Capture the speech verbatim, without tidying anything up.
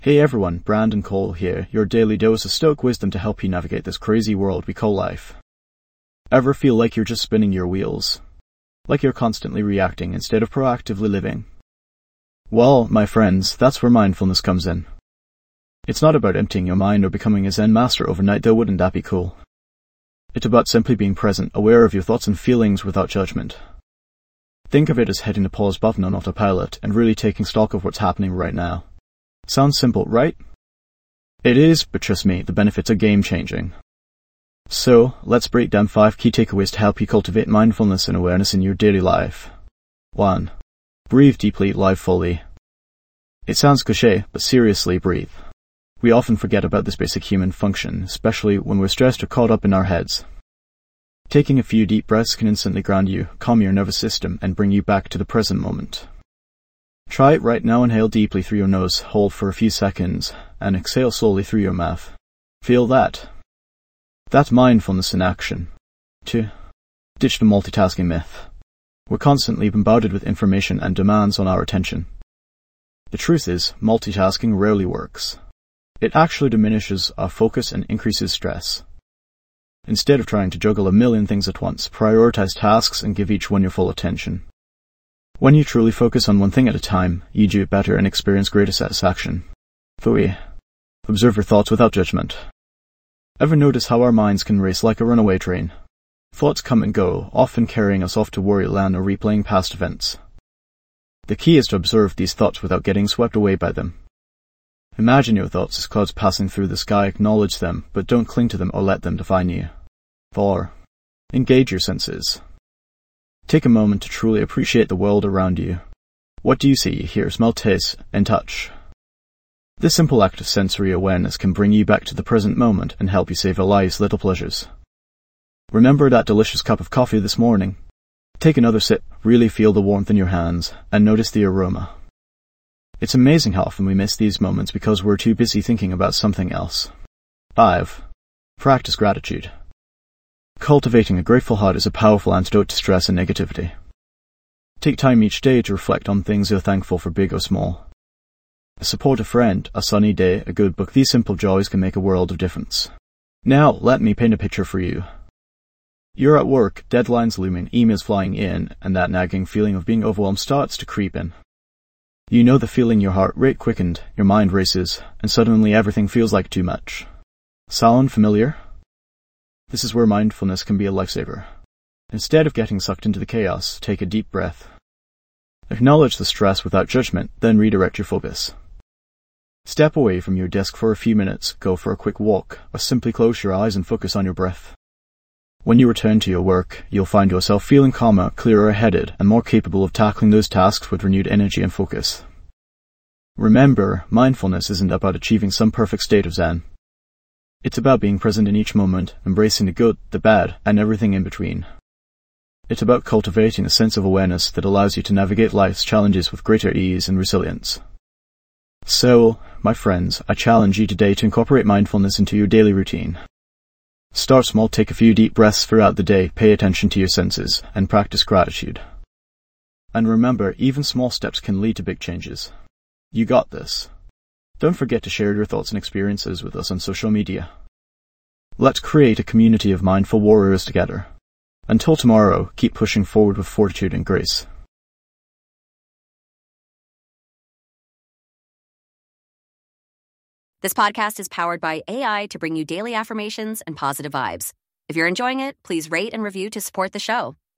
Hey everyone, Brandon Cole here, your daily dose of Stoic wisdom to help you navigate this crazy world we call life. Ever feel like you're just spinning your wheels? Like you're constantly reacting instead of proactively living? Well, my friends, that's where mindfulness comes in. It's not about emptying your mind or becoming a Zen master overnight, though wouldn't that be cool? It's about simply being present, aware of your thoughts and feelings without judgment. Think of it as hitting the pause button on autopilot and really taking stock of what's happening right now. Sounds simple, right? It is, but trust me, the benefits are game-changing. So, let's break down five key takeaways to help you cultivate mindfulness and awareness in your daily life. one. Breathe deeply, live fully. It sounds cliché, but seriously, breathe. We often forget about this basic human function, especially when we're stressed or caught up in our heads. Taking a few deep breaths can instantly ground you, calm your nervous system, and bring you back to the present moment. Try it right now. Inhale deeply through your nose, hold for a few seconds, and exhale slowly through your mouth. Feel that. That's mindfulness in action. two. Ditch the multitasking myth. We're constantly bombarded with information and demands on our attention. The truth is, multitasking rarely works. It actually diminishes our focus and increases stress. Instead of trying to juggle a million things at once, prioritize tasks and give each one your full attention. When you truly focus on one thing at a time, you do it better and experience greater satisfaction. three. Observe your thoughts without judgment. Ever notice how our minds can race like a runaway train? Thoughts come and go, often carrying us off to worry land or replaying past events. The key is to observe these thoughts without getting swept away by them. Imagine your thoughts as clouds passing through the sky. Acknowledge them, but don't cling to them or let them define you. four. Engage your senses. Take a moment to truly appreciate the world around you. What do you see, hear, smell, taste, and touch? This simple act of sensory awareness can bring you back to the present moment and help you savor life's little pleasures. Remember that delicious cup of coffee this morning? Take another sip, really feel the warmth in your hands, and notice the aroma. It's amazing how often we miss these moments because we're too busy thinking about something else. five. Practice gratitude. Cultivating a grateful heart is a powerful antidote to stress and negativity. Take time each day to reflect on things you're thankful for, big or small. A supportive friend, a sunny day, a good book, these simple joys can make a world of difference. Now, let me paint a picture for you. You're at work, deadlines looming, emails flying in, and that nagging feeling of being overwhelmed starts to creep in. You know the feeling, your heart rate quickened, your mind races, and suddenly everything feels like too much. Sound familiar? This is where mindfulness can be a lifesaver. Instead of getting sucked into the chaos, take a deep breath. Acknowledge the stress without judgment, then redirect your focus. Step away from your desk for a few minutes, go for a quick walk, or simply close your eyes and focus on your breath. When you return to your work, you'll find yourself feeling calmer, clearer-headed, and more capable of tackling those tasks with renewed energy and focus. Remember, mindfulness isn't about achieving some perfect state of Zen. It's about being present in each moment, embracing the good, the bad, and everything in between. It's about cultivating a sense of awareness that allows you to navigate life's challenges with greater ease and resilience. So, my friends, I challenge you today to incorporate mindfulness into your daily routine. Start small, take a few deep breaths throughout the day, pay attention to your senses, and practice gratitude. And remember, even small steps can lead to big changes. You got this. Don't forget to share your thoughts and experiences with us on social media. Let's create a community of mindful warriors together. Until tomorrow, keep pushing forward with fortitude and grace. This podcast is powered by A I to bring you daily affirmations and positive vibes. If you're enjoying it, please rate and review to support the show.